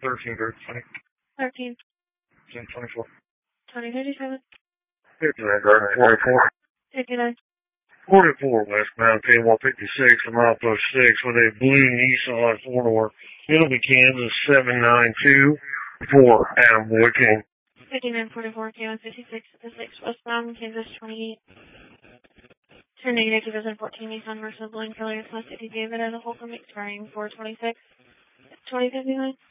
13, 13. 1024. 2057. 59, Gardner, 44. 59. 44 westbound, 156, a mile plus 6 with a blue Nissan 4-door. It'll be Kansas 7924, Adam Boyd King. 5944, K156, the 6 westbound, Kansas 28. Turn negative 2014 Nissan Versa Blue Color Plus if you gave it as a whole from expiring 426. 2059.